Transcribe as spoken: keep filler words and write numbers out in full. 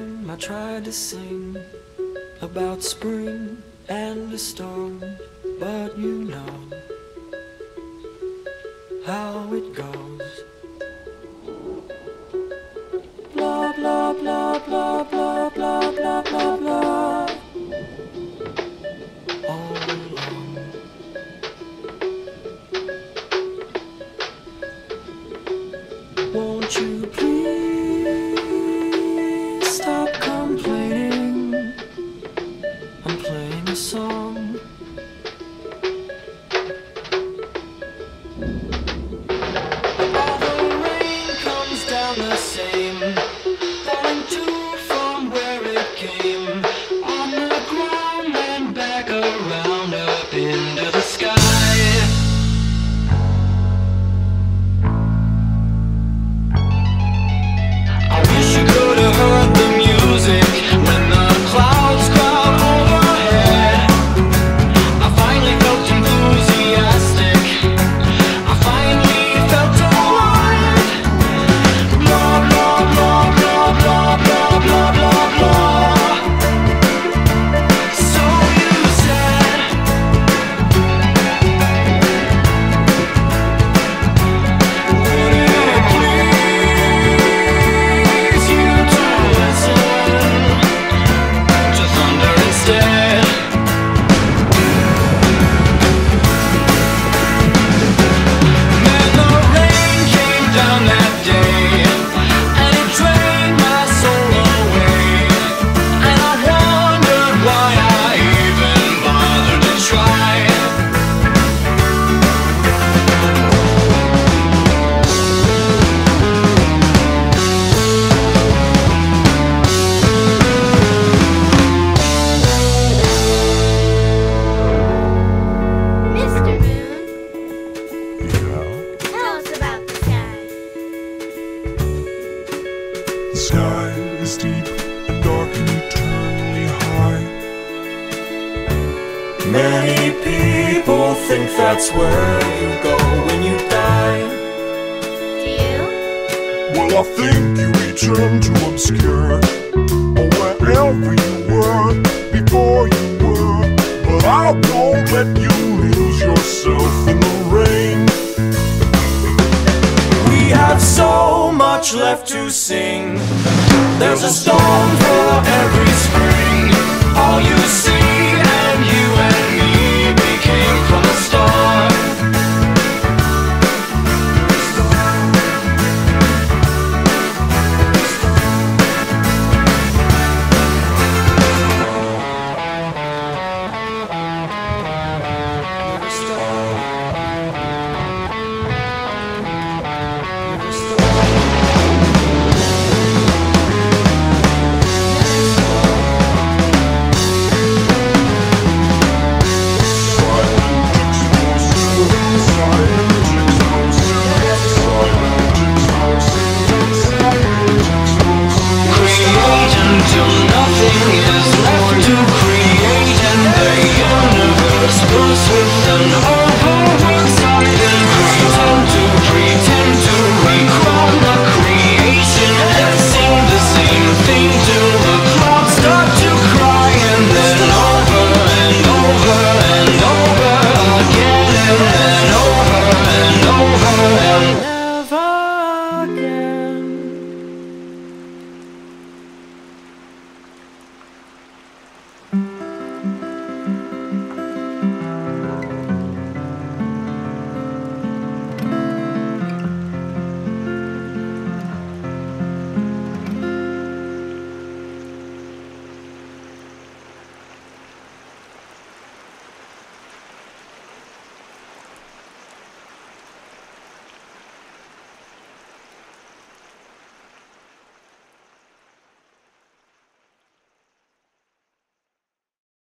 time I tried to sing about spring and a storm, but you know how it goes. Blah blah blah blah blah blah blah blah blah. All alone. Won't you please stop complaining? I'm playing a song. All the rain comes down the same, falling to from where it came, on the ground and back around up into the sky. I wish you could have heard the music when the clouds crowd overhead. I finally felt enthusiastic. I finally felt alive. Blah blah blah blah blah blah blah blah blah. So you said, would it please you to listen to thunder instead? Man, the rain came down that day, and it drained my soul away. And I wondered why I even bothered to try. Mister Moon, Yeah. tell us about the sky. The sky is deep and dark and eternally high. Many people think that's where you go when you die. Do you? Well, I think you return to obscure, or wherever you were before you were. But I won't let you lose yourself in the rain. We have so much left to sing. There's a storm